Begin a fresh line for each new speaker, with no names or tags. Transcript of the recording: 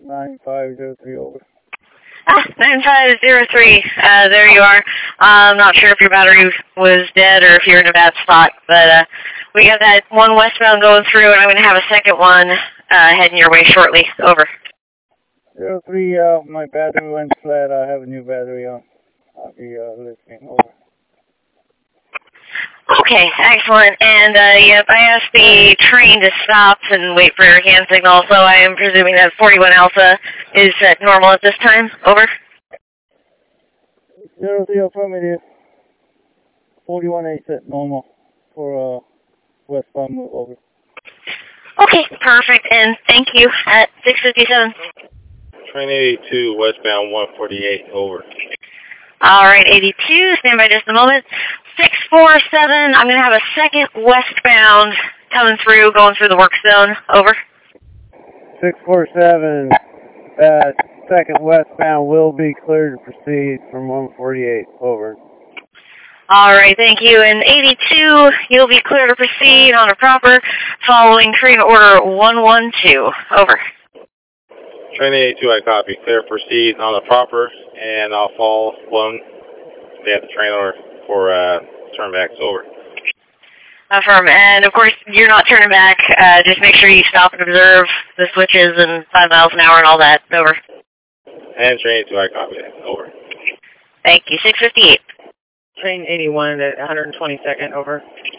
9503, over.
9503, there you are. I'm not sure if your battery was dead or if you're in a bad spot, but we got that one westbound going through, and I'm going to have a second one heading your way shortly. Over.
03, my battery went flat. I have a new battery on. I'll be listening. Over.
Okay, excellent. And, yep, I asked the train to stop and wait for your hand signal, so I am presuming that 41 Alpha is at normal at this time. Over.
03, affirmative. 41 is at normal for westbound move. Over.
Okay, perfect. And thank you at 657.
Train 82, westbound 148, over.
All right, 82, stand by just a moment. 647, I'm going to have a second westbound coming through, going through the work zone. Over.
647, second westbound will be cleared to proceed from 148. Over.
All right, thank you. And 82, you'll be clear to proceed on a proper following train order 112. Over.
Train 82, I copy. Clear to proceed on the proper, and I'll follow one. They have the train order for turnbacks. Over.
Affirm. And, of course, you're not turning back. Just make sure you stop and observe the switches and 5 miles an hour and all that. Over.
And train 82, I copy that. Over.
Thank you. 658.
Train 81 at 122nd. Over.